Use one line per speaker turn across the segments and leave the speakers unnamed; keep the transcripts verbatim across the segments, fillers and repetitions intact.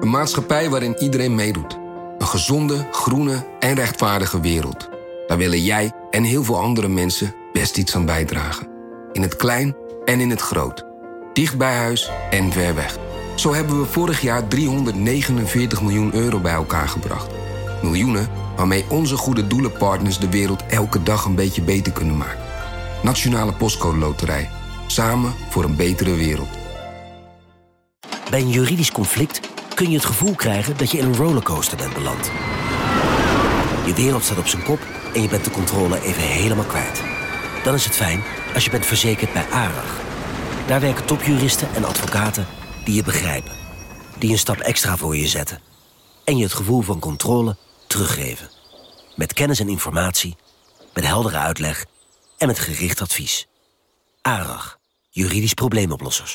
Een maatschappij waarin iedereen meedoet. Een gezonde, groene en rechtvaardige wereld. Daar willen jij en heel veel andere mensen best iets aan bijdragen. In het klein en in het groot. Dicht bij huis en ver weg. Zo hebben we vorig jaar driehonderdnegenenveertig miljoen euro bij elkaar gebracht. Miljoenen waarmee onze goede doelenpartners de wereld elke dag een beetje beter kunnen maken. Nationale Postcode Loterij. Samen voor een betere wereld.
Bij een juridisch conflict kun je het gevoel krijgen dat je in een rollercoaster bent beland. Je wereld staat op zijn kop en je bent de controle even helemaal kwijt. Dan is het fijn als je bent verzekerd bij ARAG. Daar werken topjuristen en advocaten die je begrijpen. Die een stap extra voor je zetten. En je het gevoel van controle teruggeven. Met kennis en informatie, met heldere uitleg en met gericht advies. ARAG, juridisch probleemoplossers.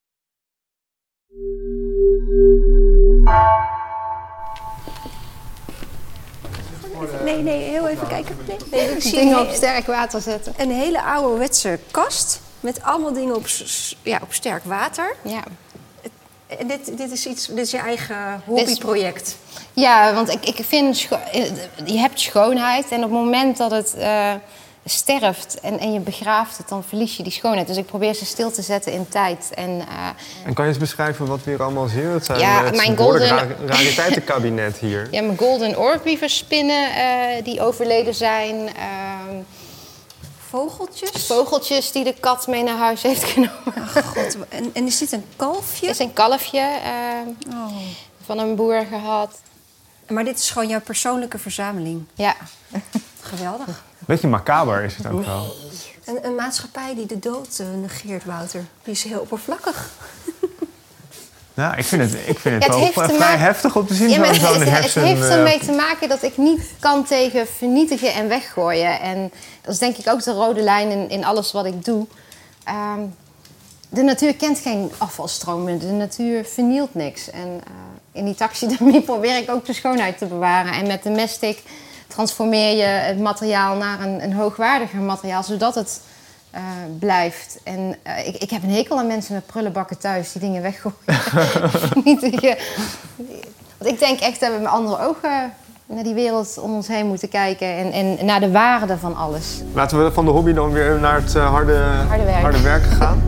Nee, nee, heel even kijken. Nee, nee, ik zie
Dingen
een,
op sterk water zetten.
een hele ouderwetse kast met allemaal dingen op, s- ja, op sterk water.
Ja.
En dit, dit is iets, dit is je eigen hobbyproject.
Ja, want ik, ik vind, scho- je hebt schoonheid en op het moment dat het uh, sterft en, en je begraaft het, dan verlies je die schoonheid. Dus ik probeer ze stil te zetten in tijd. En, uh,
En kan je eens beschrijven wat we hier allemaal zien? Het zijn
Ja,
het
mijn
behoorlijk
golden-
ra- rariteitenkabinet hier.
ja, mijn golden oorbeaver spinnen uh, die overleden zijn. Uh,
Vogeltjes.
vogeltjes die de kat mee naar huis heeft genomen.
Oh, God. En, en is dit een kalfje?
Dit is een kalfje uh,
Oh.
van een boer gehad.
Maar dit is gewoon jouw persoonlijke verzameling.
Ja.
Geweldig.
Beetje macaber is het ook wel.
Een, een maatschappij die de dood uh, negeert, Wouter. Die is heel oppervlakkig.
Nou, ik vind het, ik vind het
Ja, het
wel
heeft te
vrij
maken-
heftig om te zien.
Ja, maar
zo'n
het, het, het
hersen,
heeft
eh,
ermee te maken dat ik niet kan tegen vernietigen en weggooien. En dat is denk ik ook de rode lijn in, in alles wat ik doe. Um, de natuur kent geen afvalstromen. De natuur vernielt niks. En uh, in die taxidermie probeer ik ook de schoonheid te bewaren. En met de mestic transformeer je het materiaal naar een, een hoogwaardiger materiaal, zodat het uh, blijft. En uh, ik, ik heb een hekel aan mensen met prullenbakken thuis die dingen weggooien. Vernietigen. Want ik denk echt dat we met andere ogen naar die wereld om ons heen moeten kijken. En, en naar de waarde van alles.
Laten we van de hobby dan weer naar het uh, harde,
Harde werk.
harde werken gaan.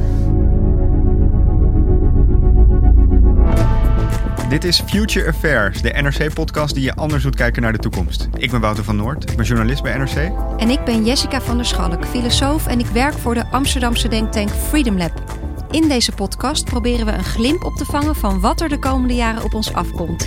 Dit is Future Affairs, de N R C-podcast die je anders doet kijken naar de toekomst. Ik ben Wouter van Noord, ik ben journalist bij N R C.
En ik ben Jessica van der Schalk, filosoof en ik werk voor de Amsterdamse denktank Freedom Lab. In deze podcast proberen we een glimp op te vangen van wat er de komende jaren op ons afkomt.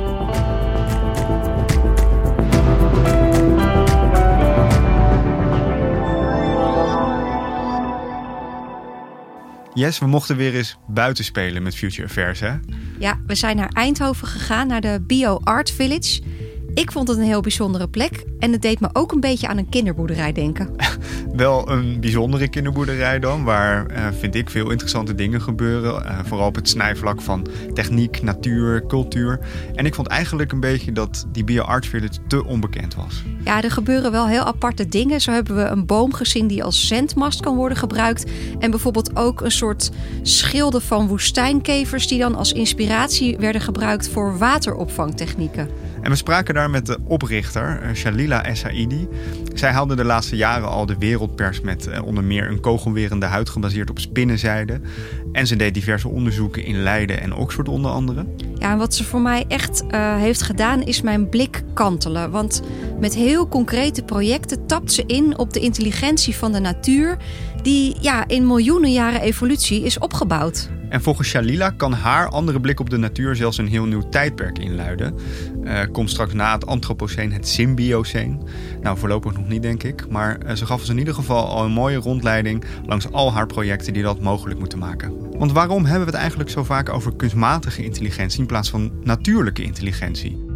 Yes, we mochten weer eens buiten spelen met Future Affairs, hè?
Ja, we zijn naar Eindhoven gegaan, naar de Bio Art Village. Ik vond het een heel bijzondere plek en het deed me ook een beetje aan een kinderboerderij denken.
Wel een bijzondere kinderboerderij dan, waar, uh, vind ik, veel interessante dingen gebeuren. Uh, vooral op het snijvlak van techniek, natuur, cultuur. En ik vond eigenlijk een beetje dat die Bio Art Village te onbekend was.
Ja, er gebeuren wel heel aparte dingen. Zo hebben we een boom gezien die als zendmast kan worden gebruikt. En bijvoorbeeld ook een soort schilden van woestijnkevers die dan als inspiratie werden gebruikt voor wateropvangtechnieken.
En we spraken daar met de oprichter, Shalila Essaidi. Zij haalde de laatste jaren al de wereldpers met eh, onder meer een kogelwerende huid gebaseerd op spinnenzijde. En ze deed diverse onderzoeken in Leiden en Oxford onder andere.
Ja, en wat ze voor mij echt uh, heeft gedaan is mijn blik kantelen. Want met heel concrete projecten tapt ze in op de intelligentie van de natuur die ja, in miljoenen jaren evolutie is opgebouwd.
En volgens Shalila kan haar andere blik op de natuur zelfs een heel nieuw tijdperk inluiden. Uh, komt straks na het Anthropoceen het Symbioceen. Nou, voorlopig nog niet, denk ik. Maar uh, ze gaf ons in ieder geval al een mooie rondleiding langs al haar projecten die dat mogelijk moeten maken. Want waarom hebben we het eigenlijk zo vaak over kunstmatige intelligentie in plaats van natuurlijke intelligentie?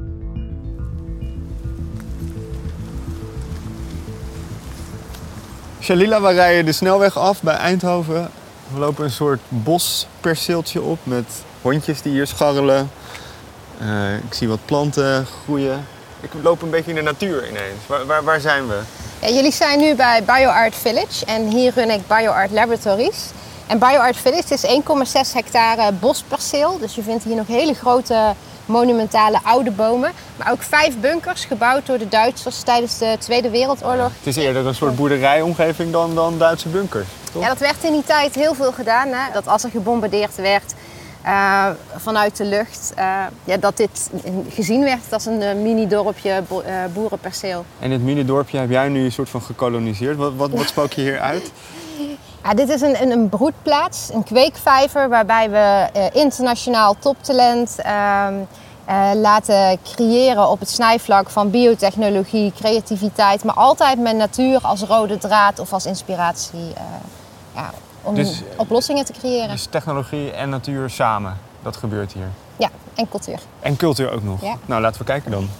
Shalila, we rijden de snelweg af bij Eindhoven. We lopen een soort bosperceeltje op met hondjes die hier scharrelen. Uh, ik zie wat planten groeien. Ik loop een beetje in de natuur ineens. Waar, waar, waar zijn we?
Ja, jullie zijn nu bij BioArt Village en hier run ik BioArt Laboratories. En BioArt Village is één komma zes hectare bosperceel. Dus je vindt hier nog hele grote monumentale oude bomen. Maar ook vijf bunkers gebouwd door de Duitsers tijdens de Tweede Wereldoorlog.
Het is eerder een soort boerderijomgeving dan, dan Duitse bunkers, toch?
Ja, dat werd in die tijd heel veel gedaan. Hè? Dat als er gebombardeerd werd uh, vanuit de lucht, uh, ja, dat dit gezien werd als een uh, mini-dorpje bo- uh, boerenperceel.
En dit mini-dorpje heb jij nu een soort van gekoloniseerd. Wat, wat, wat spook je hier uit?
Ja, dit is een, een, een broedplaats, een kweekvijver waarbij we uh, internationaal toptalent uh, uh, laten creëren op het snijvlak van biotechnologie, creativiteit, maar altijd met natuur als rode draad of als inspiratie uh, ja, om
Dus-
oplossingen te creëren.
Dus technologie en natuur samen, dat gebeurt hier.
Ja, en cultuur.
En cultuur ook nog.
Ja.
Nou, laten we kijken dan.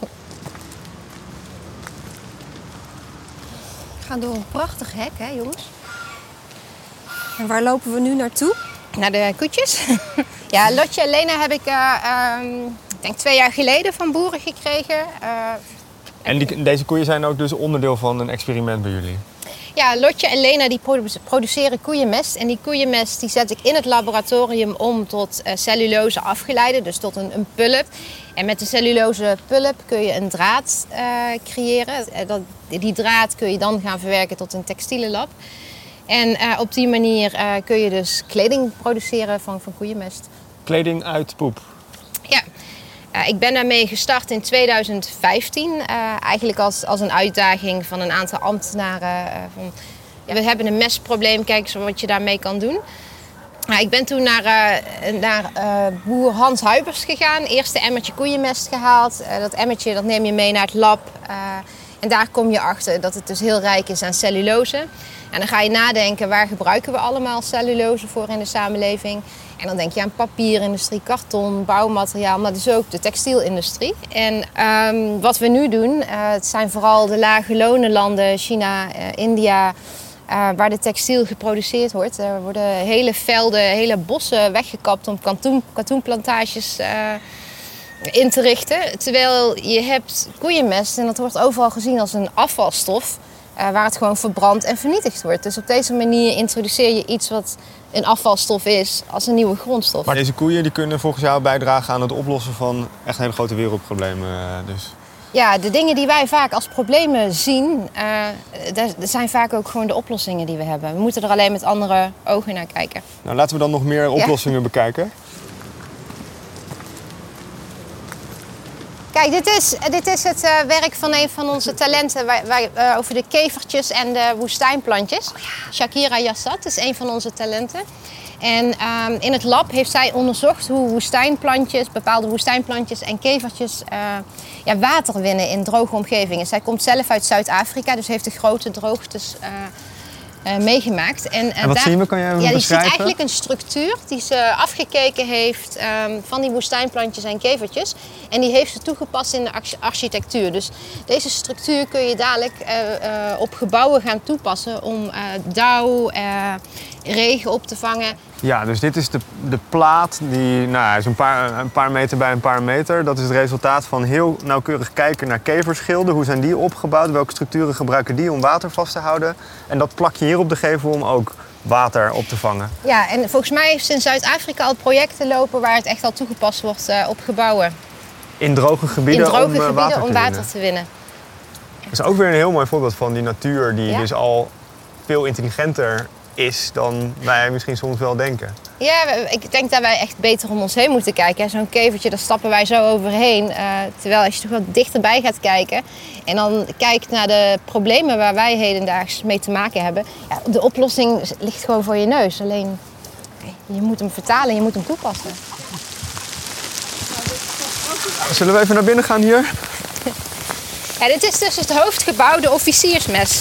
We gaan door een prachtig hek, hè jongens? En waar lopen we nu naartoe?
Naar de koetjes. Ja, Lotje en Lena heb ik uh, um, ik denk twee jaar geleden van boeren gekregen. Uh,
En die, deze koeien zijn ook dus onderdeel van een experiment bij jullie?
Ja, Lotje en Lena die produ- produceren koeienmest. En die koeienmest die zet ik in het laboratorium om tot uh, cellulose afgeleide, dus tot een, een pulp. En met de cellulose pulp kun je een draad uh, creëren. Uh, dat, die draad kun je dan gaan verwerken tot een textiele lab. En uh, op die manier uh, kun je dus kleding produceren van, van koeienmest.
Kleding uit poep.
Ja, uh, ik ben daarmee gestart in tweeduizend vijftien. Uh, eigenlijk als, als een uitdaging van een aantal ambtenaren. Uh, van, ja, we hebben een mestprobleem, kijk eens wat je daarmee kan doen. Uh, ik ben toen naar, uh, naar uh, boer Hans Huibers gegaan. Eerste emmertje koeienmest gehaald. Uh, dat emmertje dat neem je mee naar het lab. Uh, en daar kom je achter dat het dus heel rijk is aan cellulose. En dan ga je nadenken, waar gebruiken we allemaal cellulose voor in de samenleving? En dan denk je aan papierindustrie, karton, bouwmateriaal, maar dus ook de textielindustrie. En um, wat we nu doen, uh, het zijn vooral de lage lonenlanden, China, uh, India, uh, waar de textiel geproduceerd wordt. Er worden hele velden, hele bossen weggekapt om katoen, katoenplantages uh, in te richten. Terwijl je hebt koeienmest en dat wordt overal gezien als een afvalstof. Uh, waar het gewoon verbrand en vernietigd wordt. Dus op deze manier introduceer je iets wat een afvalstof is als een nieuwe grondstof.
Maar deze koeien die kunnen volgens jou bijdragen aan het oplossen van echt hele grote wereldproblemen. Uh, dus.
Ja, de dingen die wij vaak als problemen zien, uh, dat zijn vaak ook gewoon de oplossingen die we hebben. We moeten er alleen met andere ogen naar kijken.
Nou, laten we dan nog meer oplossingen ja. bekijken.
Kijk, dit is, dit is het uh, werk van een van onze talenten waar, waar, uh, over de kevertjes en de woestijnplantjes. Oh ja. Shakira Yassat is een van onze talenten. En um, in het lab heeft zij onderzocht hoe woestijnplantjes, bepaalde woestijnplantjes en kevertjes uh, ja, water winnen in droge omgevingen. Zij komt zelf uit Zuid-Afrika, dus heeft de grote droogtes uh, Uh, meegemaakt. En, uh,
en wat
daar,
zien we? Kan jij
ja, die
beschrijven?
ziet eigenlijk een structuur die ze afgekeken heeft um, van die woestijnplantjes en kevertjes. En die heeft ze toegepast in de architectuur. Dus deze structuur kun je dadelijk uh, uh, op gebouwen gaan toepassen om uh, dauw, uh, regen op te vangen.
Ja, dus dit is de, de plaat die nou, is een, paar, een paar meter bij een paar meter. Dat is het resultaat van heel nauwkeurig kijken naar keverschilden. Hoe zijn die opgebouwd? Welke structuren gebruiken die om water vast te houden? En dat plak je hier op de gevel om ook water op te vangen.
Ja, en volgens mij heeft ze in Zuid-Afrika al projecten lopen waar het echt al toegepast wordt uh, op gebouwen.
In droge gebieden,
in droge
om, uh,
gebieden
water,
om
te
water
winnen.
te winnen.
Dat is ook weer een heel mooi voorbeeld van die natuur die
Ja.
dus al veel intelligenter is dan wij misschien soms wel denken.
Ja, ik denk dat wij echt beter om ons heen moeten kijken. Zo'n kevertje, daar stappen wij zo overheen. Uh, terwijl als je toch wat dichterbij gaat kijken en dan kijkt naar de problemen waar wij hedendaags mee te maken hebben. Ja, de oplossing ligt gewoon voor je neus. Alleen, je moet hem vertalen en je moet hem toepassen.
Zullen we even naar binnen gaan hier?
Ja, dit is dus het hoofdgebouw, de officiersmes.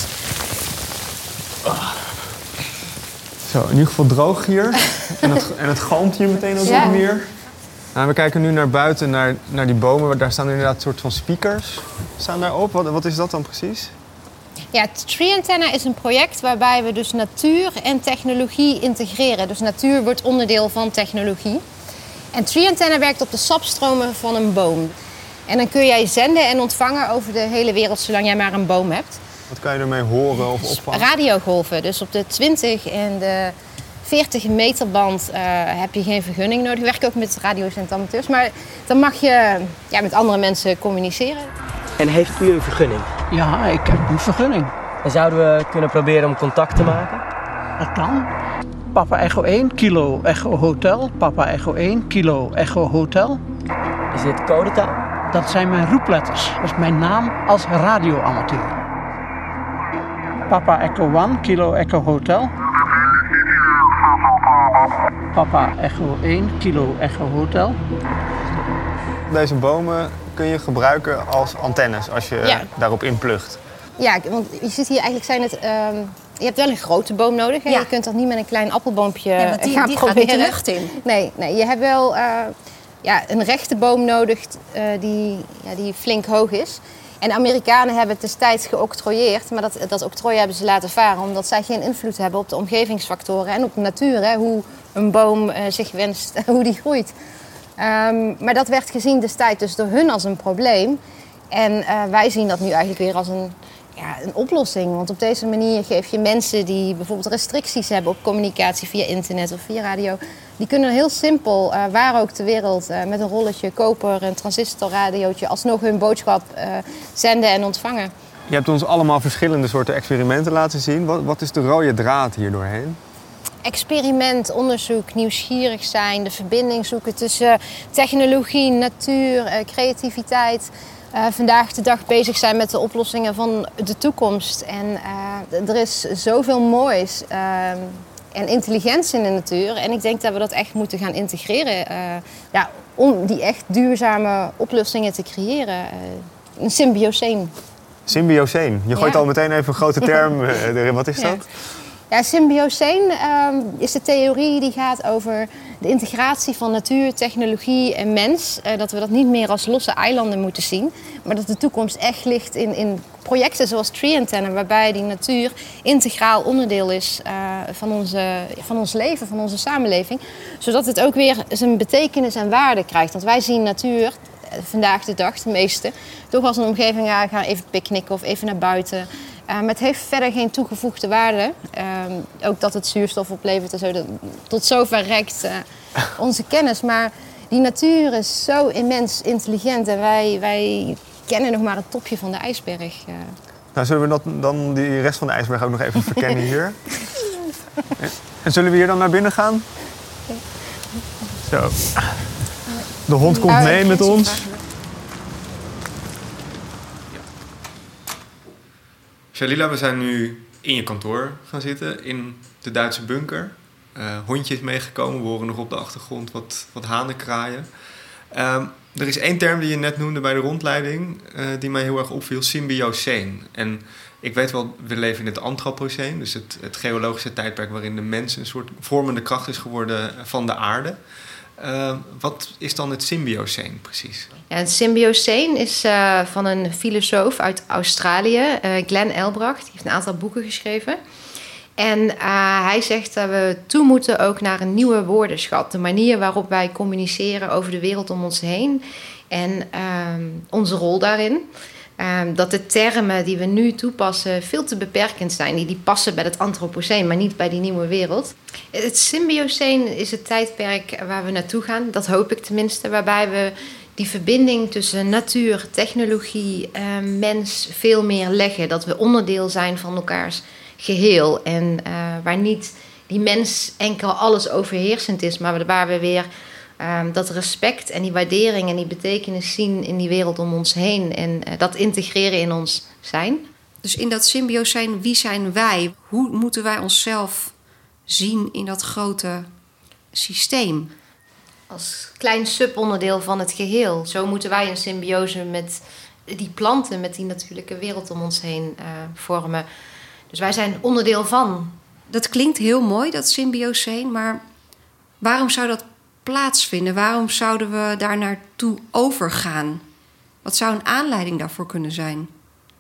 Zo, in ieder geval droog hier. En het, en het galmt hier meteen ook
Ja.
nog meer. Nou, we kijken nu naar buiten, naar, naar die bomen. Daar staan inderdaad een soort van speakers staan daarop. Wat, wat is dat dan precies?
Ja, Tree Antenna is een project waarbij we dus natuur en technologie integreren. Dus natuur wordt onderdeel van technologie. En Tree Antenna werkt op de sapstromen van een boom. En dan kun jij zenden en ontvangen over de hele wereld zolang jij maar een boom hebt.
Wat kan je ermee horen of opvangen?
Radiogolven, dus op de twintig en de veertig meter band uh, heb je geen vergunning nodig. Ik werk ook met radio's en amateurs. Maar dan mag je ja, met andere mensen communiceren.
En heeft u een vergunning?
Ja, ik heb een vergunning.
En zouden we kunnen proberen om contact te maken?
Dat kan. Papa Echo één, Kilo Echo Hotel. Papa Echo één, Kilo Echo Hotel.
Is dit codetaal?
Dat zijn mijn roepletters. Dat is mijn naam als radioamateur. Papa Echo één, Kilo Echo Hotel. Papa Echo één, Kilo Echo Hotel.
Deze bomen kun je gebruiken als antennes als je ja. daarop inplugt.
Ja, want je ziet hier eigenlijk zijn het... Um, je hebt wel een grote boom nodig. Hè? Ja. Je kunt dat niet met een klein appelboompje ja, want die, gaan
die
proberen.
Gaat niet de lucht in.
Nee, nee, je hebt wel uh, ja, een rechte boom nodig uh, die, ja, die flink hoog is. En de Amerikanen hebben het destijds geoctrooieerd, maar dat, dat octrooi hebben ze laten varen omdat zij geen invloed hebben op de omgevingsfactoren en op de natuur, hè, hoe een boom uh, zich wenst, hoe die groeit. Um, maar dat werd gezien destijds dus door hun als een probleem. En uh, wij zien dat nu eigenlijk weer als een, ja, een oplossing. Want op deze manier geef je mensen die bijvoorbeeld restricties hebben op communicatie via internet of via radio, die kunnen heel simpel, uh, waar ook ter wereld, uh, met een rolletje koper, een transistorradiootje, alsnog hun boodschap uh, zenden en ontvangen.
Je hebt ons allemaal verschillende soorten experimenten laten zien. Wat, wat is de rode draad hier doorheen?
Experiment, onderzoek, nieuwsgierig zijn, de verbinding zoeken tussen technologie, natuur, uh, creativiteit. Uh, vandaag de dag bezig zijn met de oplossingen van de toekomst. En uh, er is zoveel moois uh, en intelligentie in de natuur. En ik denk dat we dat echt moeten gaan integreren. Uh, ja, om die echt duurzame oplossingen te creëren. Uh, een symbioseen.
Symbioseen. Je gooit
ja.
al meteen even een grote term erin. Wat is
ja.
dat?
Ja, symbioseen um, is de theorie die gaat over de integratie van natuur, technologie en mens. Uh, dat we dat niet meer als losse eilanden moeten zien. Maar dat de toekomst echt ligt in, in projecten zoals Tree Antenna, waarbij die natuur integraal onderdeel is uh, van, onze, van ons leven, van onze samenleving. Zodat het ook weer zijn betekenis en waarde krijgt. Want wij zien natuur, vandaag de dag de meeste, toch als een omgeving, ja, gaan even picknicken of even naar buiten. Uh, maar het heeft verder geen toegevoegde waarde. Uh, ook dat het zuurstof oplevert en zo. Dat, tot zover reikt uh, onze kennis. Maar die natuur is zo immens intelligent. En wij, wij kennen nog maar het topje van de ijsberg. Uh.
Nou, zullen we dat, dan die rest van de ijsberg ook nog even verkennen hier? En zullen we hier dan naar binnen gaan? Zo. De hond komt mee met ons. Shalila, we zijn nu in je kantoor gaan zitten, in de Duitse bunker. Uh, hondje is meegekomen, we horen nog op de achtergrond wat, wat hanen kraaien. Um, er is één term die je net noemde bij de rondleiding, uh, die mij heel erg opviel, symbioseen. En ik weet wel, we leven in het Anthropoceen, dus het, het geologische tijdperk waarin de mens een soort vormende kracht is geworden van de aarde. Uh, wat is dan het symbioseen precies?
Ja, het symbioseen is uh, van een filosoof uit Australië, uh, Glenn Elbracht. Die heeft een aantal boeken geschreven. En uh, hij zegt dat we toe moeten ook naar een nieuwe woordenschat. De manier waarop wij communiceren over de wereld om ons heen. En uh, onze rol daarin. Uh, dat de termen die we nu toepassen veel te beperkend zijn. Die, die passen bij het Anthropoceen, maar niet bij die nieuwe wereld. Het symbioseen is het tijdperk waar we naartoe gaan. Dat hoop ik tenminste. Waarbij we die verbinding tussen natuur, technologie, uh, mens veel meer leggen. Dat we onderdeel zijn van elkaars geheel. En uh, waar niet die mens enkel alles overheersend is, maar waar we weer Um, dat respect en die waardering en die betekenis zien in die wereld om ons heen. En uh, dat integreren in ons zijn.
Dus in dat symbioseen, wie zijn wij? Hoe moeten wij onszelf zien in dat grote systeem?
Als klein subonderdeel van het geheel. Zo moeten wij een symbiose met die planten, met die natuurlijke wereld om ons heen uh, vormen. Dus wij zijn onderdeel van.
Dat klinkt heel mooi, dat symbioseen, maar waarom zou dat plaatsvinden? Waarom zouden we daar naartoe overgaan? Wat zou een aanleiding daarvoor kunnen zijn?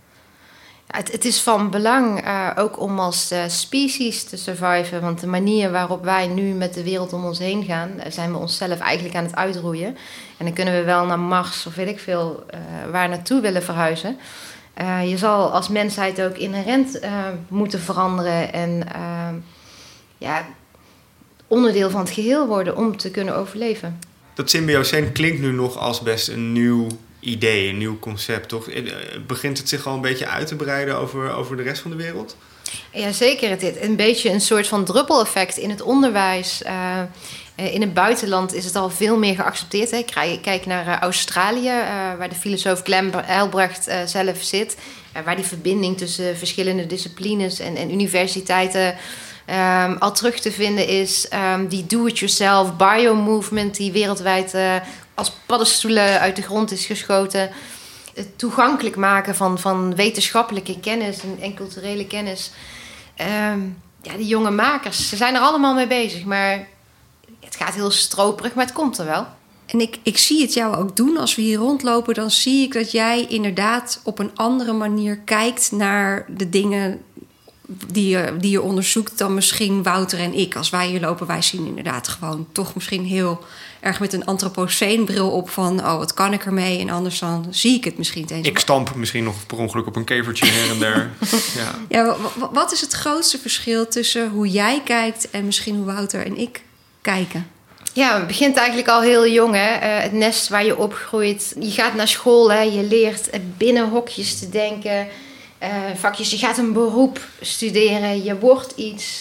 Ja, het, het is van belang uh, ook om als uh, species te surviven. Want de manier waarop wij nu met de wereld om ons heen gaan, uh, zijn we onszelf eigenlijk aan het uitroeien. En dan kunnen we wel naar Mars of weet ik veel uh, waar naartoe willen verhuizen. Uh, je zal als mensheid ook inherent uh, moeten veranderen. En uh, ja, onderdeel van het geheel worden om te kunnen overleven.
Dat symbioseen klinkt nu nog als best een nieuw idee, een nieuw concept, toch? Begint het zich al een beetje uit te breiden over, over de rest van de wereld?
Ja, zeker. Het is een beetje een soort van druppeleffect in het onderwijs. Uh, in het buitenland is het al veel meer geaccepteerd. Hè. Kijk naar uh, Australië, uh, waar de filosoof Glenn Helbrecht uh, zelf zit. Uh, waar die verbinding tussen verschillende disciplines en, en universiteiten um, al terug te vinden is. Um, die do-it-yourself bio-movement die wereldwijd uh, als paddenstoelen uit de grond is geschoten. Het toegankelijk maken van, van wetenschappelijke kennis en, en culturele kennis. Um, ja, die jonge makers, ze zijn er allemaal mee bezig. Maar het gaat heel stroperig, maar het komt er wel.
En ik, ik zie het jou ook doen. Als we hier rondlopen, dan zie ik dat jij inderdaad op een andere manier kijkt naar de dingen die je, die je onderzoekt dan misschien Wouter en ik. Als wij hier lopen, wij zien inderdaad gewoon toch misschien heel erg met een antropoceenbril op van oh, wat kan ik ermee? En anders dan zie ik het misschien niet eens.
Ik stamp misschien nog per ongeluk op een kevertje her en der. Ja.
Ja, w- wat is het grootste verschil tussen hoe jij kijkt en misschien hoe Wouter en ik kijken?
Ja, het begint eigenlijk al heel jong, hè? Uh, het nest waar je opgroeit. Je gaat naar school, hè? Je leert binnen hokjes te denken. Uh, vakjes, je gaat een beroep studeren, je wordt iets.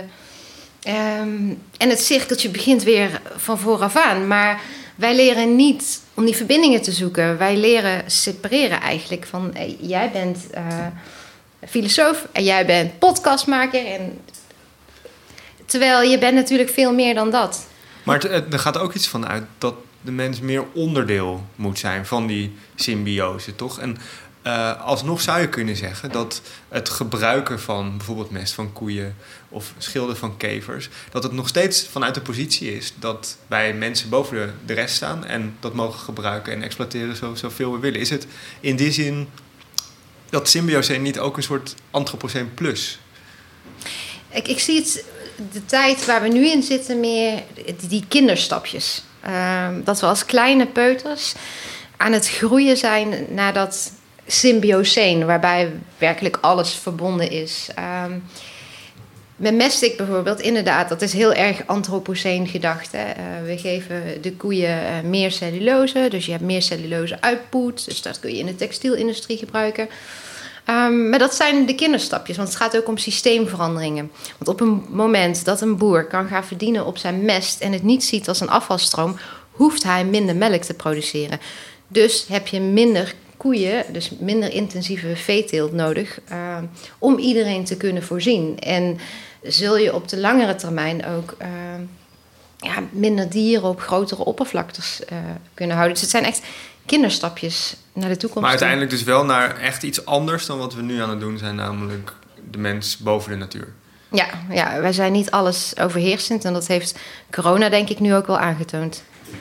Uh, um, en het cirkeltje begint weer van vooraf aan. Maar wij leren niet om die verbindingen te zoeken. Wij leren separeren eigenlijk. Van, hey, jij bent uh, filosoof en jij bent podcastmaker. En terwijl je bent natuurlijk veel meer dan dat.
Maar het, er gaat ook iets van uit dat de mens meer onderdeel moet zijn van die symbiose, toch? En uh, alsnog zou je kunnen zeggen dat het gebruiken van bijvoorbeeld mest van koeien of schilden van kevers, dat het nog steeds vanuit de positie is dat wij mensen boven de, de rest staan en dat mogen gebruiken en exploiteren zo, zoveel we willen. Is het in die zin dat symbiose niet ook een soort antropoceen plus?
Ik, ik zie het, de tijd waar we nu in zitten, meer die kinderstapjes. Uh, dat we als kleine peuters aan het groeien zijn naar dat symbioseen, waarbij werkelijk alles verbonden is. Um, met mestik bijvoorbeeld, inderdaad, dat is heel erg antropoceen gedacht. Hè? Uh, we geven de koeien uh, meer cellulose, dus je hebt meer cellulose uitpoet. Dus dat kun je in de textielindustrie gebruiken. Um, maar dat zijn de kinderstapjes, want het gaat ook om systeemveranderingen. Want op een moment dat een boer kan gaan verdienen op zijn mest en het niet ziet als een afvalstroom, hoeft hij minder melk te produceren. Dus heb je minder koeien, dus minder intensieve veeteelt nodig, uh, om iedereen te kunnen voorzien. En zul je op de langere termijn ook uh, ja, minder dieren op grotere oppervlaktes uh, kunnen houden. Dus het zijn echt kinderstapjes naar de toekomst.
Maar uiteindelijk dus wel naar echt iets anders dan wat we nu aan het doen zijn, namelijk de mens boven de natuur.
Ja, ja, wij zijn niet alles overheersend en dat heeft corona denk ik nu ook wel aangetoond.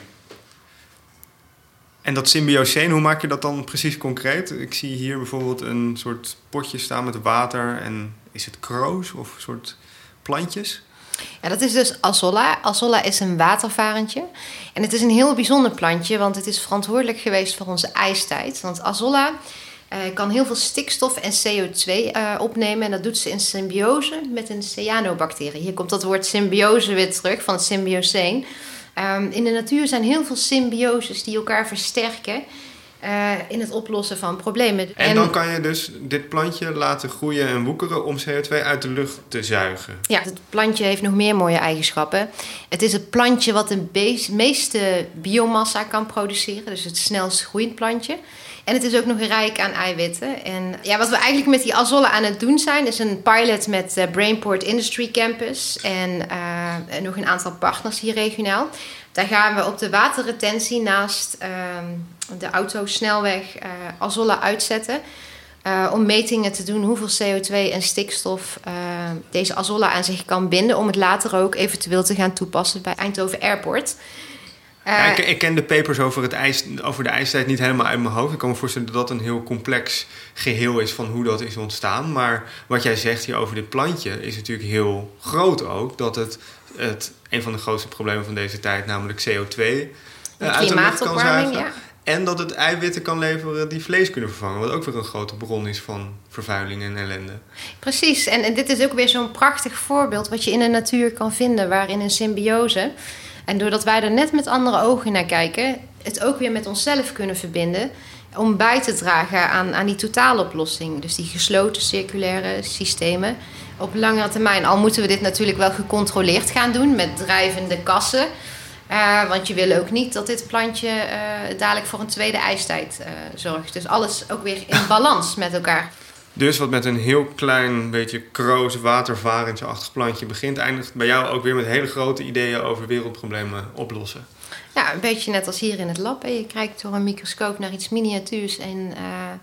En dat symbioseen, hoe maak je dat dan precies concreet? Ik zie hier bijvoorbeeld een soort potje staan met water en is het kroos of een soort plantjes?
Ja, dat is dus Azolla. Azolla is een watervarentje. En het is een heel bijzonder plantje, want het is verantwoordelijk geweest voor onze ijstijd. Want Azolla uh, kan heel veel stikstof en C O twee uh, opnemen. En dat doet ze in symbiose met een cyanobacterie. Hier komt dat woord symbiose weer terug, van het symbioseen. Um, in de natuur zijn heel veel symbioses die elkaar versterken uh, in het oplossen van problemen.
En, en dan kan je dus dit plantje laten groeien en woekeren om C O twee uit de lucht te zuigen.
Ja, het plantje heeft nog meer mooie eigenschappen. Het is het plantje wat de be- meeste biomassa kan produceren. Dus het snelst groeiend plantje. En het is ook nog rijk aan eiwitten. En ja, wat we eigenlijk met die Azolla aan het doen zijn, is een pilot met uh, Brainport Industry Campus en uh, nog een aantal partners hier regionaal. Daar gaan we op de waterretentie naast uh, de autosnelweg uh, Azolla uitzetten. Uh, om metingen te doen hoeveel C O twee en stikstof uh, deze Azolla aan zich kan binden. Om het later ook eventueel te gaan toepassen bij Eindhoven Airport.
Uh, ja, ik, ik ken de papers over, het ijs, over de ijstijd niet helemaal uit mijn hoofd. Ik kan me voorstellen dat dat een heel complex geheel is van hoe dat is ontstaan. Maar wat jij zegt hier over dit plantje is natuurlijk heel groot ook. Dat het, het een van de grootste problemen van deze tijd, namelijk C O twee, uh, uit de lucht kan zuigen. Ja. En dat het eiwitten kan leveren die vlees kunnen vervangen. Wat ook weer een grote bron is van vervuiling en ellende.
Precies. En, en dit is ook weer zo'n prachtig voorbeeld wat je in de natuur kan vinden. Waarin een symbiose. En doordat wij er net met andere ogen naar kijken. Het ook weer met onszelf kunnen verbinden. Om bij te dragen aan, aan die totaaloplossing. Dus die gesloten circulaire systemen. Op langere termijn. Al moeten we dit natuurlijk wel gecontroleerd gaan doen. Met drijvende kassen. Uh, want je wil ook niet dat dit plantje uh, dadelijk voor een tweede ijstijd uh, zorgt. Dus alles ook weer in balans met elkaar.
Dus wat met een heel klein beetje kroos, watervarentje-achtig plantje begint, eindigt bij jou ook weer met hele grote ideeën over wereldproblemen oplossen.
Ja, een beetje net als hier in het lab. Hè. Je kijkt door een microscoop naar iets miniatuurs en uh,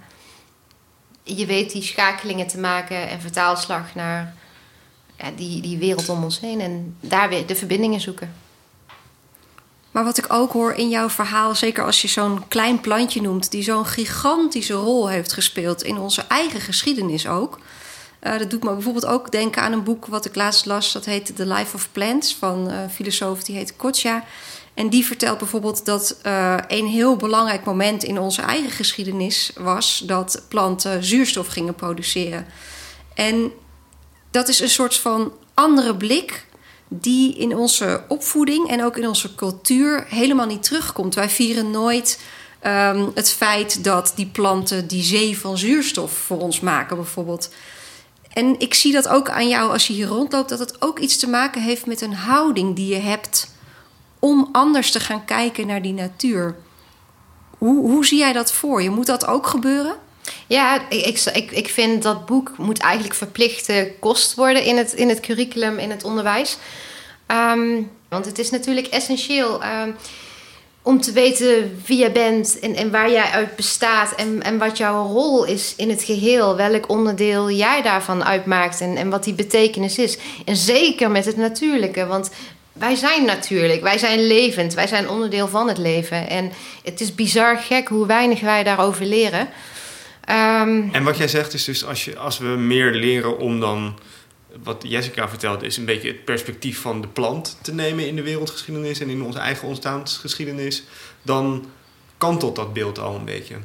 je weet die schakelingen te maken en vertaalslag naar ja, die, die wereld om ons heen. En daar weer de verbindingen zoeken.
Maar wat ik ook hoor in jouw verhaal, zeker als je zo'n klein plantje noemt, die zo'n gigantische rol heeft gespeeld in onze eigen geschiedenis ook. Uh, dat doet me bijvoorbeeld ook denken aan een boek wat ik laatst las. Dat heet The Life of Plants van een filosoof die heet Kotja. En die vertelt bijvoorbeeld dat uh, een heel belangrijk moment in onze eigen geschiedenis was dat planten zuurstof gingen produceren. En dat is een soort van andere blik die in onze opvoeding en ook in onze cultuur helemaal niet terugkomt. Wij vieren nooit um, het feit dat die planten die zee van zuurstof voor ons maken bijvoorbeeld. En ik zie dat ook aan jou als je hier rondloopt, dat het ook iets te maken heeft met een houding die je hebt om anders te gaan kijken naar die natuur. Hoe, hoe zie jij dat voor je? Moet dat ook gebeuren?
Ja, ik, ik, ik vind dat boek moet eigenlijk verplichte kost worden in het, in het curriculum, in het onderwijs. Um, want het is natuurlijk essentieel um, om te weten wie jij bent en, en waar jij uit bestaat en, en wat jouw rol is in het geheel. Welk onderdeel jij daarvan uitmaakt en, en wat die betekenis is. En zeker met het natuurlijke, want wij zijn natuurlijk, wij zijn levend, wij zijn onderdeel van het leven. En het is bizar gek hoe weinig wij daarover leren. Um,
en wat jij zegt is dus, als, je, als we meer leren om dan, wat Jessica vertelde, is een beetje het perspectief van de plant te nemen in de wereldgeschiedenis en in onze eigen ontstaansgeschiedenis, dan kantelt dat beeld al een beetje.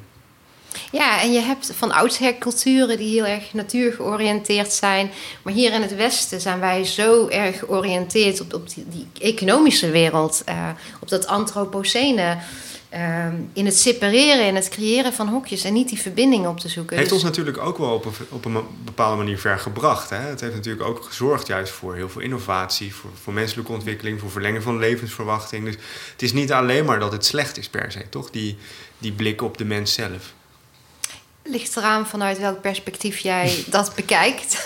Ja, en je hebt van oudsher culturen die heel erg natuurgeoriënteerd zijn. Maar hier in het Westen zijn wij zo erg georiënteerd op, op die, die economische wereld. Uh, op dat antropocene. Uh, in het separeren, in het creëren van hokjes en niet die verbindingen op te zoeken.
Heeft
dus
ons natuurlijk ook wel op een, op een bepaalde manier ver gebracht. Hè? Het heeft natuurlijk ook gezorgd juist voor heel veel innovatie, voor, voor menselijke ontwikkeling, voor verlengen van levensverwachting. Dus het is niet alleen maar dat het slecht is per se, toch? Die, die blik op de mens zelf.
Ligt eraan vanuit welk perspectief jij dat bekijkt.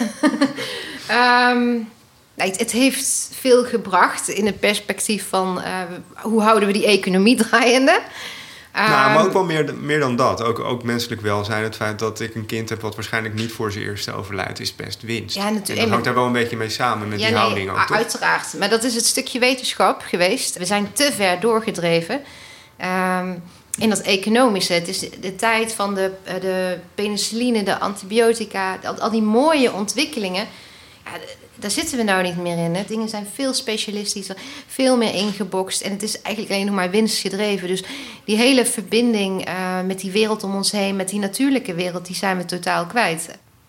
um, het, het heeft veel gebracht in het perspectief van uh, hoe houden we die economie draaiende. Um,
nou, maar ook wel meer, meer dan dat. Ook, ook menselijk welzijn. Het feit dat ik een kind heb wat waarschijnlijk niet voor zijn eerste overlijdt, is best winst.
Ja, natuurlijk.
En dat hangt daar wel een beetje mee samen met
ja,
die
nee,
houding ook, toch?
Uiteraard. Maar dat is het stukje wetenschap geweest. We zijn te ver doorgedreven. Um, In dat economische. Het is de tijd van de, de penicilline, de antibiotica, al, al die mooie ontwikkelingen. Ja, daar zitten we nou niet meer in. Hè. Dingen zijn veel specialistischer, veel meer ingebokst. En het is eigenlijk alleen nog maar winstgedreven. Dus die hele verbinding uh, met die wereld om ons heen, met die natuurlijke wereld, die zijn we totaal kwijt.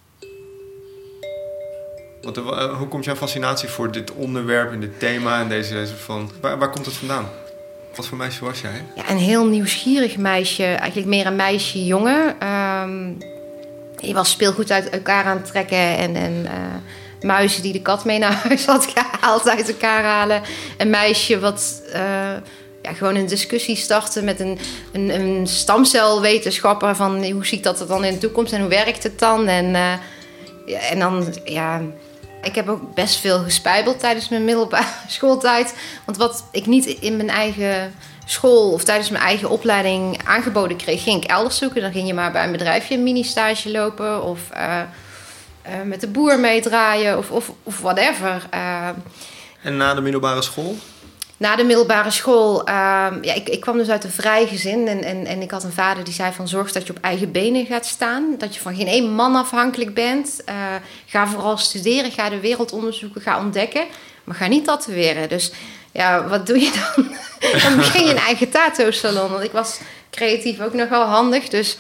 Want, uh, hoe komt jouw fascinatie voor dit onderwerp en dit thema en deze soort van, waar, waar komt het vandaan? Wat voor meisje was jij?
Ja, een heel nieuwsgierig meisje. Eigenlijk meer een meisje-jongen. Um, je was speelgoed uit elkaar aan het trekken. En, en uh, muizen die de kat mee naar huis had gehaald uit elkaar halen. Een meisje wat uh, ja, gewoon een discussie startte met een, een, een stamcelwetenschapper. Van hoe ziet dat er dan in de toekomst en hoe werkt het dan? En, uh, ja, en dan, ja... Ik heb ook best veel gespijbeld tijdens mijn middelbare schooltijd. Want wat ik niet in mijn eigen school of tijdens mijn eigen opleiding aangeboden kreeg, ging ik elders zoeken. Dan ging je maar bij een bedrijfje een mini-stage lopen of uh, uh, met de boer meedraaien of, of, of whatever. Uh,
en na de middelbare school?
Na de middelbare school, uh, ja, ik, ik kwam dus uit een vrij gezin. En, en, en ik had een vader die zei van zorg dat je op eigen benen gaat staan. Dat je van geen één man afhankelijk bent. Uh, ga vooral studeren, ga de wereld onderzoeken, ga ontdekken. Maar ga niet tatoeëren. Dus ja, wat doe je dan? Dan begin je een eigen tattoo-salon. Want ik was creatief ook nogal handig. Dus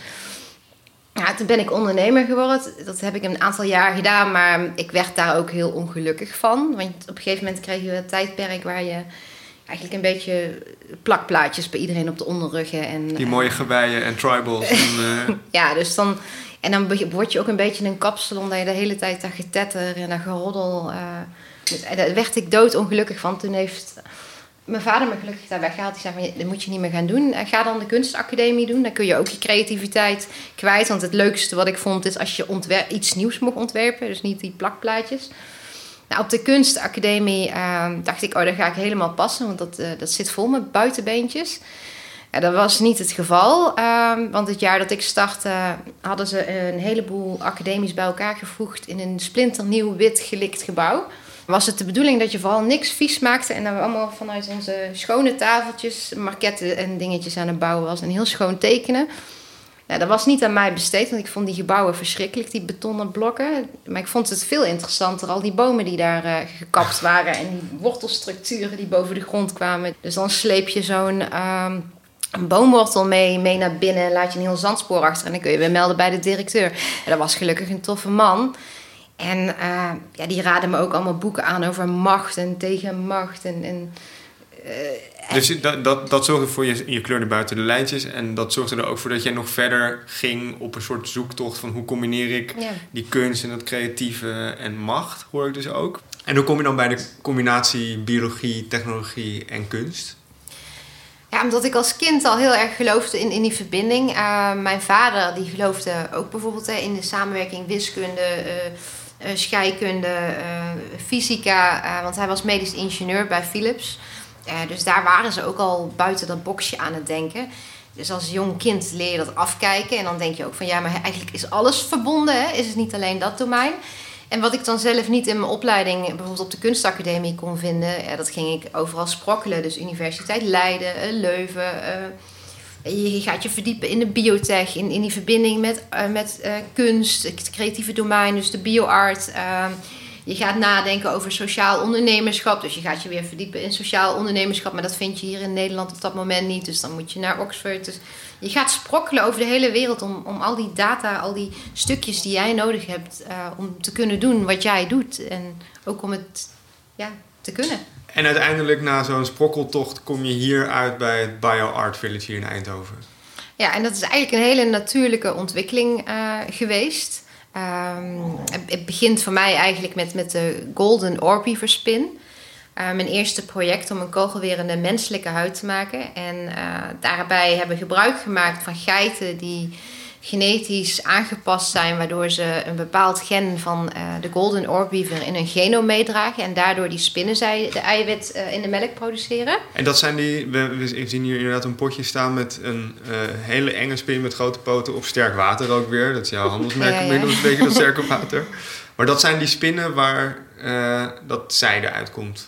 ja, toen ben ik ondernemer geworden. Dat heb ik een aantal jaar gedaan. Maar ik werd daar ook heel ongelukkig van. Want op een gegeven moment kreeg je een tijdperk waar je eigenlijk een beetje plakplaatjes bij iedereen op de onderruggen. En,
Die mooie geweien en tribals. en, uh...
ja, dus dan... En dan word je ook een beetje een kapsalon, dat je de hele tijd dat getetter en dat geroddel. Uh, en daar werd ik doodongelukkig van. Toen heeft mijn vader me gelukkig daar weggehaald. Die zei van, dat moet je niet meer gaan doen. Ga dan de kunstacademie doen. Dan kun je ook je creativiteit kwijt. Want het leukste wat ik vond is als je ontwer- iets nieuws mocht ontwerpen. Dus niet die plakplaatjes. Nou, op de kunstacademie uh, dacht ik, oh, daar ga ik helemaal passen. Want dat, uh, dat zit vol met buitenbeentjes. Ja, dat was niet het geval, uh, want het jaar dat ik startte hadden ze een heleboel academies bij elkaar gevoegd in een splinternieuw wit gelikt gebouw. Was het de bedoeling dat je vooral niks vies maakte en dat we allemaal vanuit onze schone tafeltjes marketten en dingetjes aan het bouwen was en heel schoon tekenen. Ja, dat was niet aan mij besteed, want ik vond die gebouwen verschrikkelijk, die betonnen blokken. Maar ik vond het veel interessanter, al die bomen die daar uh, gekapt waren en die wortelstructuren die boven de grond kwamen. Dus dan sleep je zo'n... Uh, een boomwortel mee, mee naar binnen en laat je een heel zandspoor achter. En dan kun je weer melden bij de directeur. En dat was gelukkig een toffe man. En uh, ja, die raadde me ook allemaal boeken aan over macht en tegenmacht. En, en, uh,
dus dat, dat, dat zorgde voor je, je kleurde buiten de lijntjes. En dat zorgde er ook voor dat jij nog verder ging op een soort zoektocht van hoe combineer ik ja. die kunst en dat creatieve en macht, hoor ik dus ook. En hoe kom je dan bij de combinatie biologie, technologie en kunst?
Ja, omdat ik als kind al heel erg geloofde in, in die verbinding. Uh, mijn vader die geloofde ook bijvoorbeeld hè, in de samenwerking wiskunde, uh, uh, scheikunde, uh, fysica. Uh, want hij was medisch ingenieur bij Philips. Uh, dus daar waren ze ook al buiten dat boxje aan het denken. Dus als jong kind leer je dat afkijken. En dan denk je ook van ja, maar eigenlijk is alles verbonden. Hè? Is het niet alleen dat domein? En wat ik dan zelf niet in mijn opleiding, bijvoorbeeld op de kunstacademie, kon vinden, ja, dat ging ik overal sprokkelen. Dus Universiteit Leiden, Leuven. Uh, je gaat je verdiepen in de biotech, in, in die verbinding met, uh, met uh, kunst, het creatieve domein, dus de bioart. Uh, je gaat nadenken over sociaal ondernemerschap. Dus je gaat je weer verdiepen in sociaal ondernemerschap. Maar dat vind je hier in Nederland op dat moment niet. Dus dan moet je naar Oxford. Dus je gaat sprokkelen over de hele wereld om, om al die data, al die stukjes die jij nodig hebt uh, om te kunnen doen wat jij doet. En ook om het ja, te kunnen.
En uiteindelijk na zo'n sprokkeltocht kom je hier uit bij het BioArt Village hier in Eindhoven.
Ja, en dat is eigenlijk een hele natuurlijke ontwikkeling uh, geweest. Um, het begint voor mij eigenlijk met, met de Golden Orbeaver Spin. Uh, mijn eerste project om een kogelwerende menselijke huid te maken. En uh, daarbij hebben we gebruik gemaakt van geiten die genetisch aangepast zijn, waardoor ze een bepaald gen van uh, de Golden Orbeaver in hun genoom meedragen. En daardoor die spinnenzij de eiwit uh, in de melk produceren.
En dat zijn die, we, we zien hier inderdaad een potje staan met een uh, hele enge spin met grote poten op sterk water ook weer. Dat is jouw handelsmerk, ja, ja. Een beetje dat sterke water. Maar dat zijn die spinnen waar uh, dat zijde uitkomt.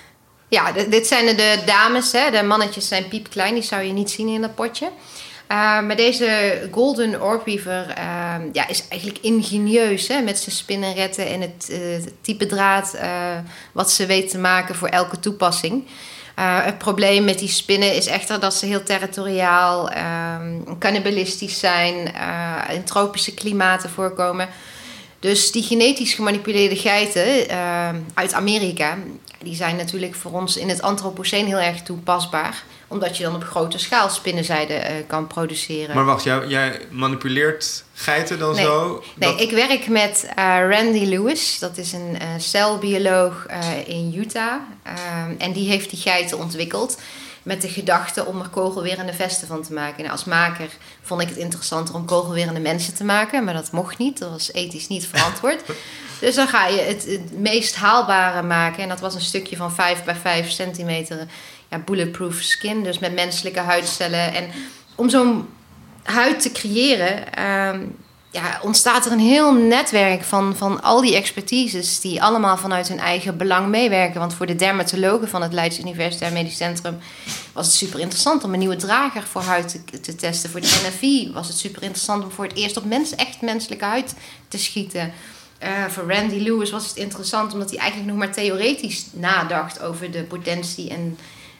Ja, d- dit zijn de dames, hè. De mannetjes zijn piepklein, die zou je niet zien in dat potje. Uh, maar deze Golden Orbeaver uh, ja, is eigenlijk ingenieus, hè, met zijn spinnenretten en het, uh, het type draad uh, wat ze weet te maken voor elke toepassing. Uh, het probleem met die spinnen is echter dat ze heel territoriaal, uh, cannibalistisch zijn, uh, in tropische klimaten voorkomen. Dus die genetisch gemanipuleerde geiten uh, uit Amerika, die zijn natuurlijk voor ons in het Anthropoceen heel erg toepasbaar. Omdat je dan op grote schaal spinnenzijde uh, kan produceren.
Maar wacht, jij, jij manipuleert geiten dan
nee,
zo?
Nee,
dat...
ik werk met uh, Randy Lewis. Dat is een uh, celbioloog uh, in Utah. Uh, en die heeft die geiten ontwikkeld met de gedachte om er kogelwerende vesten van te maken. En als maker vond ik het interessanter om kogelwerende mensen te maken. Maar dat mocht niet. Dat was ethisch niet verantwoord. Dus dan ga je het, het meest haalbare maken. En dat was een stukje van vijf bij vijf centimeter... Ja, bulletproof skin, dus met menselijke huidcellen. En om zo'n huid te creëren, uh, ja, ontstaat er een heel netwerk van, van al die expertises die allemaal vanuit hun eigen belang meewerken. Want voor de dermatologen van het Leids Universitair Medisch Centrum was het super interessant om een nieuwe drager voor huid te, te testen. Voor de N F I was het super interessant om voor het eerst op mens, echt menselijke huid te schieten. Uh, voor Randy Lewis was het interessant omdat hij eigenlijk nog maar theoretisch nadacht over de potentie en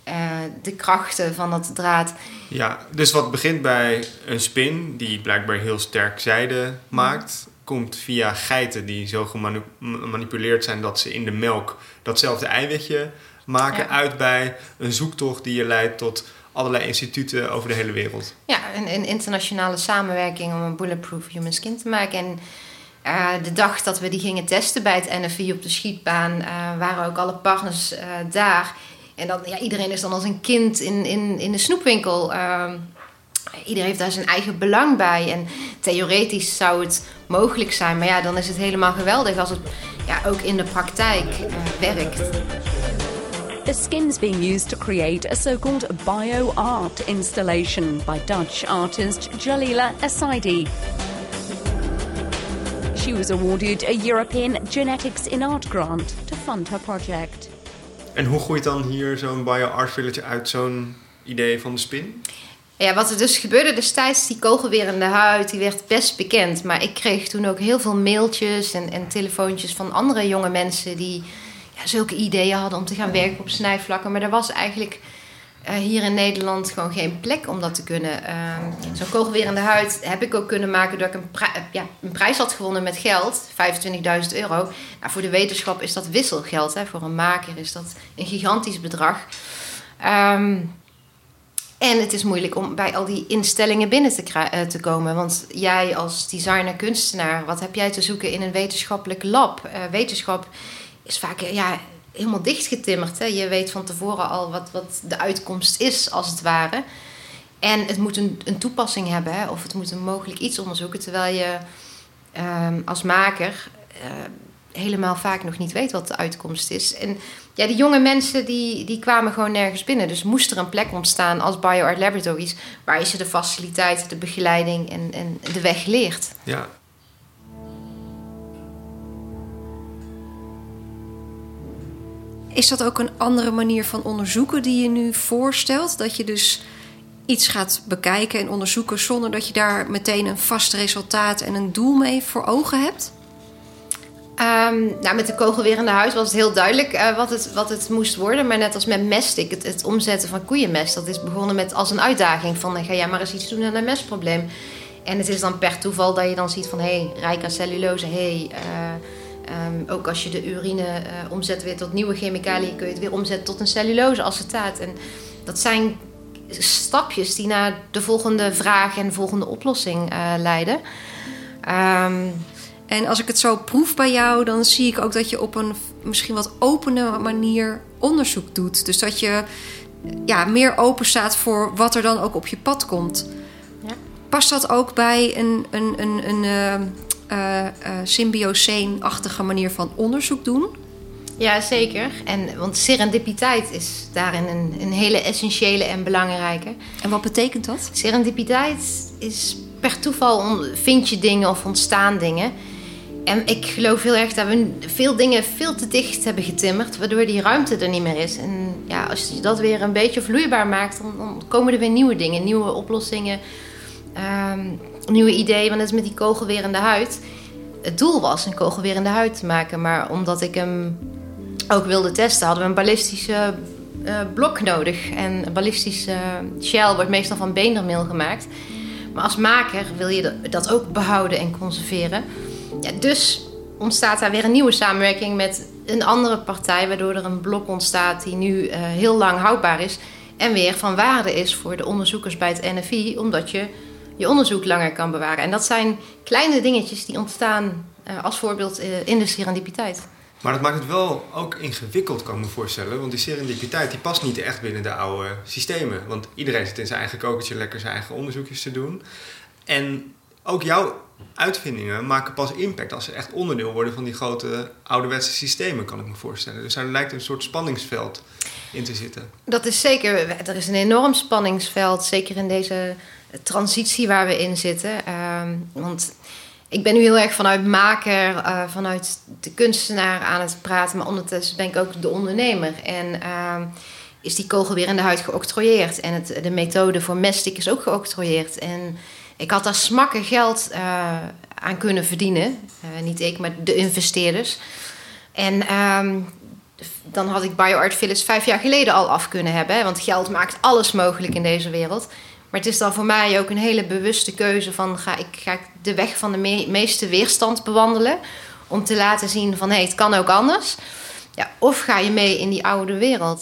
uh, de krachten van dat draad.
Ja, dus wat begint bij een spin die blijkbaar heel sterk zijde maakt, komt via geiten die zo gemanipuleerd zijn dat ze in de melk datzelfde eiwitje maken, ja. uit bij een zoektocht die je leidt tot allerlei instituten over de hele wereld.
Ja, een, een internationale samenwerking om een bulletproof human skin te maken. En uh, de dag dat we die gingen testen bij het N F I op de schietbaan, uh, waren ook alle partners uh, daar. En dan, ja, iedereen is dan als een kind in, in, in de snoepwinkel. Uh, iedereen heeft daar zijn eigen belang bij. En theoretisch zou het mogelijk zijn. Maar ja, dan is het helemaal geweldig als het ja, ook in de praktijk uh, werkt.
The skin's being used to create a so-called bio-art installation by Dutch artist Jalila Assaidi. She was awarded a European Genetics in Art grant to fund her project.
En hoe groeit dan hier zo'n bio-art village uit zo'n idee van de spin?
Ja, wat er dus gebeurde destijds, die kogelwerende huid, die werd best bekend. Maar ik kreeg toen ook heel veel mailtjes en, en telefoontjes van andere jonge mensen die ja, zulke ideeën hadden om te gaan werken op snijvlakken. Maar er was eigenlijk uh, hier in Nederland gewoon geen plek om dat te kunnen. Uh, Zo'n kogelwerende huid heb ik ook kunnen maken door ik een, pri- ja, een prijs had gewonnen met geld, vijfentwintigduizend euro. Nou, voor de wetenschap is dat wisselgeld. Hè. Voor een maker is dat een gigantisch bedrag. Um, En het is moeilijk om bij al die instellingen binnen te, kri- uh, te komen. Want jij als designer-kunstenaar, wat heb jij te zoeken in een wetenschappelijk lab? Uh, wetenschap is vaak uh, ja, helemaal dichtgetimmerd. Hè? Je weet van tevoren al wat, wat de uitkomst is, als het ware. En het moet een, een toepassing hebben, hè? Of het moet een mogelijk iets onderzoeken. Terwijl je uh, als maker uh, helemaal vaak nog niet weet wat de uitkomst is. En ja, die jonge mensen die, die kwamen gewoon nergens binnen. Dus moest er een plek ontstaan als BioArt Laboratories, waar je ze de faciliteiten, de begeleiding en, en de weg leert.
Ja.
Is dat ook een andere manier van onderzoeken die je nu voorstelt? Dat je dus iets gaat bekijken en onderzoeken zonder dat je daar meteen een vast resultaat en een doel mee voor ogen hebt?
Um, nou, met de kogelwerende huid was het heel duidelijk uh, wat, het, wat het moest worden. Maar net als met mestik, het, het omzetten van koeienmest, dat is begonnen met als een uitdaging van ga jij maar eens iets doen aan een mestprobleem. En het is dan per toeval dat je dan ziet van hé, hey, rijk aan cellulose, hé, hey, uh, um, ook als je de urine uh, omzet weer tot nieuwe chemicaliën, kun je het weer omzetten tot een celluloseacetaat. En dat zijn stapjes die naar de volgende vraag en de volgende oplossing uh, leiden. Um,
En als ik het zo proef bij jou, dan zie ik ook dat je op een misschien wat opene manier onderzoek doet. Dus dat je ja, meer open staat voor wat er dan ook op je pad komt. Ja. Past dat ook bij een, een, een, een uh, uh, uh, symbioseen-achtige manier van onderzoek doen?
Ja, zeker. En, want serendipiteit is daarin een, een hele essentiële en belangrijke.
En wat betekent dat?
Serendipiteit is per toeval vind je dingen of ontstaan dingen. En ik geloof heel erg dat we veel dingen veel te dicht hebben getimmerd, waardoor die ruimte er niet meer is. En ja, als je dat weer een beetje vloeibaar maakt, dan, dan komen er weer nieuwe dingen, nieuwe oplossingen, um, nieuwe ideeën. Want dat is met die kogelwerende huid. Het doel was een kogelwerende huid te maken, maar omdat ik hem ook wilde testen, hadden we een ballistische uh, blok nodig. En een ballistische uh, shell wordt meestal van beendermeel gemaakt. Maar als maker wil je dat ook behouden en conserveren. Ja, dus ontstaat daar weer een nieuwe samenwerking met een andere partij, waardoor er een blok ontstaat die nu uh, heel lang houdbaar is en weer van waarde is voor de onderzoekers bij het N F I, omdat je je onderzoek langer kan bewaren. En dat zijn kleine dingetjes die ontstaan uh, als voorbeeld uh, in de serendipiteit.
Maar dat maakt het wel ook ingewikkeld, kan ik me voorstellen. Want die serendipiteit die past niet echt binnen de oude systemen. Want iedereen zit in zijn eigen kokertje lekker zijn eigen onderzoekjes te doen. En ook jouw uitvindingen maken pas impact als ze echt onderdeel worden van die grote ouderwetse systemen, kan ik me voorstellen. Dus daar lijkt een soort spanningsveld in te zitten.
Dat is zeker. Er is een enorm spanningsveld, zeker in deze transitie waar we in zitten. Um, want ik ben nu heel erg vanuit maker, uh, vanuit de kunstenaar aan het praten, maar ondertussen ben ik ook de ondernemer. En uh, is die kogelwerende huid geoctrooieerd. En het, de methode voor mestik is ook geoctrooieerd. En ik had daar smakken geld uh, aan kunnen verdienen. Uh, niet ik, maar de investeerders. En um, dan had ik BioArt Village vijf jaar geleden al af kunnen hebben. Hè? Want geld maakt alles mogelijk in deze wereld. Maar het is dan voor mij ook een hele bewuste keuze van... ga ik, ga ik de weg van de me- meeste weerstand bewandelen... om te laten zien van, hé, hey, het kan ook anders. Ja, of ga je mee in die oude wereld.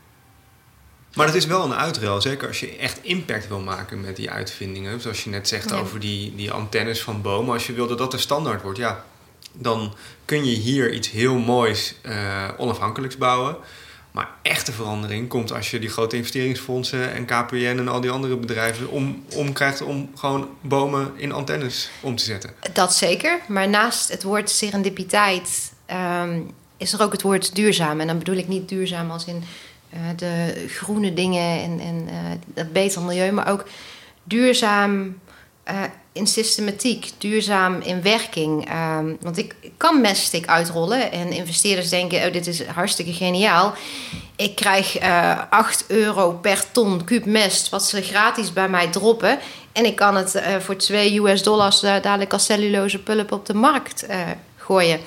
Maar dat is wel een uitruil, zeker als je echt impact wil maken met die uitvindingen. Zoals je net zegt, ja, over die, die antennes van bomen. Als je wil dat dat de standaard wordt, ja, dan kun je hier iets heel moois uh, onafhankelijks bouwen. Maar echte verandering komt als je die grote investeringsfondsen en K P N en al die andere bedrijven om, om krijgt om gewoon bomen in antennes om te zetten.
Dat zeker, maar naast het woord serendipiteit um, is er ook het woord duurzaam. En dan bedoel ik niet duurzaam als in uh, de groene dingen en, en uh, het beter milieu, maar ook duurzaam uh, in systematiek, duurzaam in werking. Um, want ik kan messtick uitrollen en investeerders denken, oh, dit is hartstikke geniaal. Ik krijg uh, acht euro per ton kuub mest, wat ze gratis bij mij droppen. En ik kan het uh, voor twee U S dollars uh, dadelijk als cellulose pulp op de markt uh, gooien.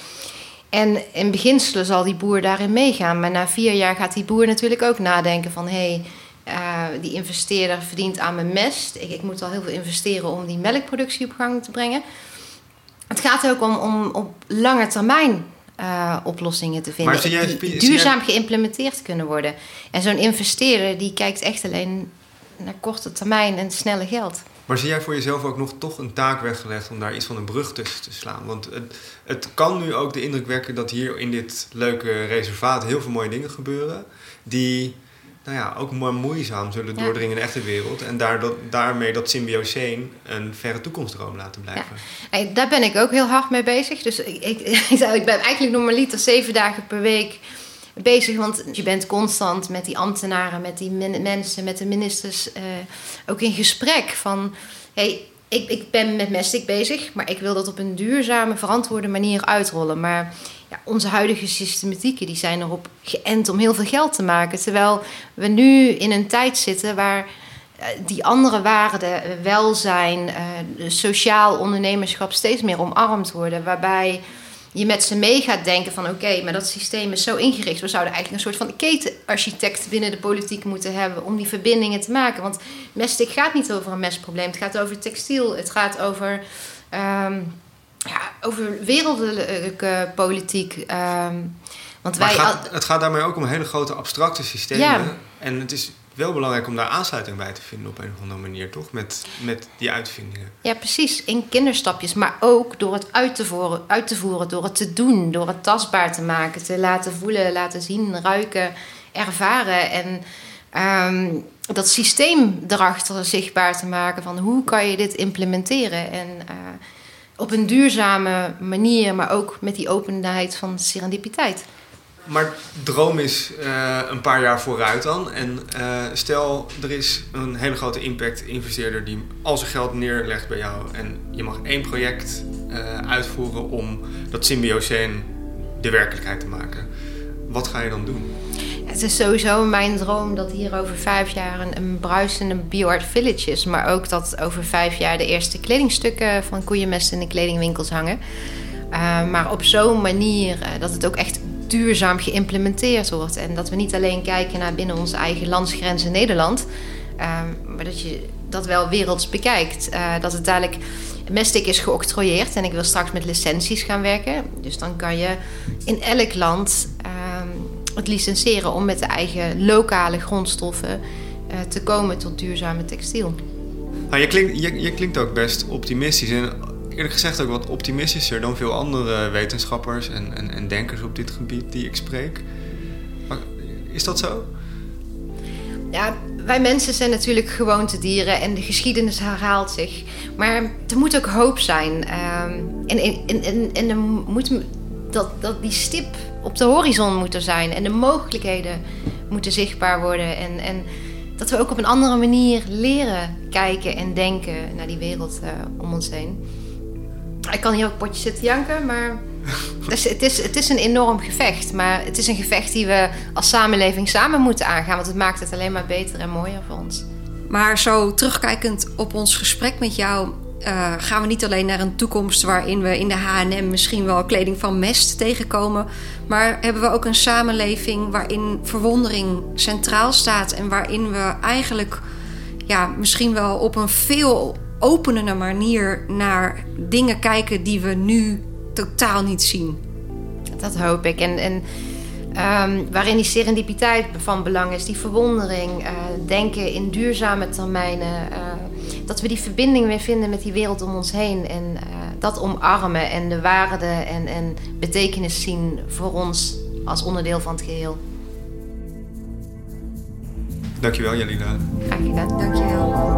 En in beginselen zal die boer daarin meegaan. Maar na vier jaar gaat die boer natuurlijk ook nadenken van, hé, hey, Uh, die investeerder verdient aan mijn mest. Ik, ik moet al heel veel investeren om die melkproductie op gang te brengen. Het gaat ook om, om op lange termijn uh, oplossingen te vinden.
Maar jij,
die, die duurzaam jij... geïmplementeerd kunnen worden. En zo'n investeerder die kijkt echt alleen naar korte termijn en snelle geld.
Maar zie jij voor jezelf ook nog toch een taak weggelegd om daar iets van een brug tussen te slaan? Want het, het kan nu ook de indruk wekken dat hier in dit leuke reservaat heel veel mooie dingen gebeuren die, nou ja, ook maar moeizaam zullen ja. doordringen in de echte wereld. En daar, dat, daarmee dat symbioseen een verre toekomstdroom laten blijven. Ja.
Hey, daar ben ik ook heel hard mee bezig. Dus ik, ik, ik ben eigenlijk normaliter zeven dagen per week bezig. Want je bent constant met die ambtenaren, met die min- mensen, met de ministers uh, ook in gesprek van, hey, ik, ik ben met messtick bezig, maar ik wil dat op een duurzame, verantwoorde manier uitrollen. Maar ja, onze huidige systematieken die zijn erop geënt om heel veel geld te maken. Terwijl we nu in een tijd zitten waar uh, die andere waarden, uh, welzijn, uh, sociaal ondernemerschap steeds meer omarmd worden. Waarbij je met ze mee gaat denken van, oké, okay, maar dat systeem is zo ingericht. We zouden eigenlijk een soort van ketenarchitect binnen de politiek moeten hebben om die verbindingen te maken. Want messtick gaat niet over een mestprobleem. Het gaat over textiel. Het gaat over, um, ja, over wereldlijke politiek. Um, want
maar
wij
het, gaat, het gaat daarmee ook om hele grote abstracte systemen. Ja. En het is wel belangrijk om daar aansluiting bij te vinden op een of andere manier, toch? Met, met die uitvindingen.
Ja, precies. In kinderstapjes. Maar ook door het uit te, voeren, uit te voeren, door het te doen, door het tastbaar te maken, te laten voelen, laten zien, ruiken, ervaren. En um, dat systeem erachter zichtbaar te maken van hoe kan je dit implementeren. En uh, op een duurzame manier, maar ook met die openheid van serendipiteit.
Maar droom is uh, een paar jaar vooruit dan. En uh, stel, er is een hele grote impact-investeerder die al zijn geld neerlegt bij jou. En je mag één project uh, uitvoeren om dat symbioseen de werkelijkheid te maken. Wat ga je dan doen?
Het is sowieso mijn droom dat hier over vijf jaar een, een bruisende BioArt Village is. Maar ook dat over vijf jaar de eerste kledingstukken van koeienmest in de kledingwinkels hangen. Uh, maar op zo'n manier uh, dat het ook echt duurzaam geïmplementeerd wordt. En dat we niet alleen kijken naar binnen onze eigen landsgrenzen Nederland, uh, maar dat je dat wel werelds bekijkt. Uh, dat het dadelijk messtick is geoctrooieerd en ik wil straks met licenties gaan werken. Dus dan kan je in elk land uh, het licenseren om met de eigen lokale grondstoffen uh, te komen tot duurzame textiel.
Nou, je, klinkt, je, je klinkt ook best optimistisch en eerlijk gezegd ook wat optimistischer dan veel andere wetenschappers en, en, en denkers op dit gebied die ik spreek. Maar is dat zo?
Ja, wij mensen zijn natuurlijk gewoontedieren en de geschiedenis herhaalt zich. Maar er moet ook hoop zijn. Um, en en, en, en er moet, dat, dat die stip op de horizon moet er zijn. En de mogelijkheden moeten zichtbaar worden. En, en dat we ook op een andere manier leren kijken en denken naar die wereld uh, om ons heen. Ik kan hier ook potjes zitten janken, maar dus het, is, het is een enorm gevecht. Maar het is een gevecht die we als samenleving samen moeten aangaan. Want het maakt het alleen maar beter en mooier voor ons.
Maar zo terugkijkend op ons gesprek met jou, uh, gaan we niet alleen naar een toekomst waarin we in de H en M misschien wel kleding van mest tegenkomen, maar hebben we ook een samenleving waarin verwondering centraal staat en waarin we eigenlijk ja, misschien wel op een veel openende manier naar dingen kijken die we nu totaal niet zien.
Dat hoop ik. En, en um, waarin die serendipiteit van belang is, die verwondering, uh, denken in duurzame termijnen, uh, dat we die verbinding weer vinden met die wereld om ons heen en uh, dat omarmen en de waarde en, en betekenis zien voor ons als onderdeel van het geheel.
Dankjewel, Jalila.
Graag gedaan.
Dankjewel.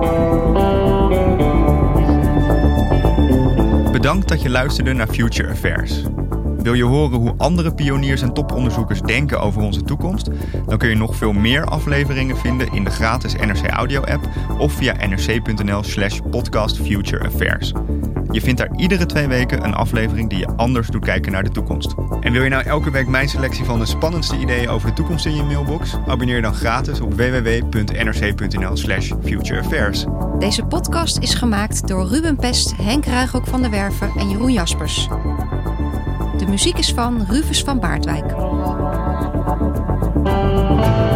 Bedankt dat je luisterde naar Future Affairs. Wil je horen hoe andere pioniers en toponderzoekers denken over onze toekomst? Dan kun je nog veel meer afleveringen vinden in de gratis N R C Audio app of via nrc.nl slash podcast Future Affairs. Je vindt daar iedere twee weken een aflevering die je anders doet kijken naar de toekomst. En wil je nou elke week mijn selectie van de spannendste ideeën over de toekomst in je mailbox? Abonneer je dan gratis op w w w punt n r c punt n l slash future affairs.
Deze podcast is gemaakt door Ruben Pest, Henk Ruigrok van der Werven en Jeroen Jaspers. De muziek is van Rufus van Baardwijk.